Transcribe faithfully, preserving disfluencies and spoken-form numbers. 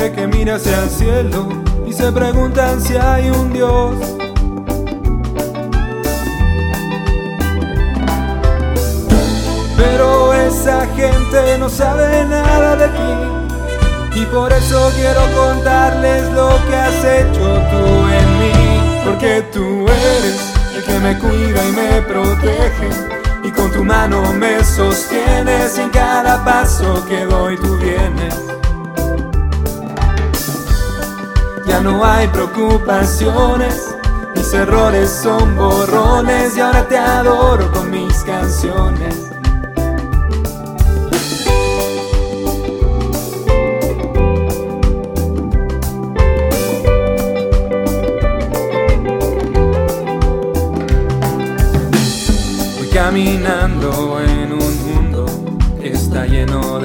gente que mira hacia el cielo y se preguntan si hay un Dios. Pero esa gente no sabe nada de ti, y por eso quiero contarles lo que has hecho tú en mí. Porque tú eres el que me cuida y me protege, y con tu mano me sostienes, y en cada paso que doy tú vienes. Ya no hay preocupaciones, mis errores son borrones, y ahora te adoro con mis canciones. Voy caminando en un mundo que está lleno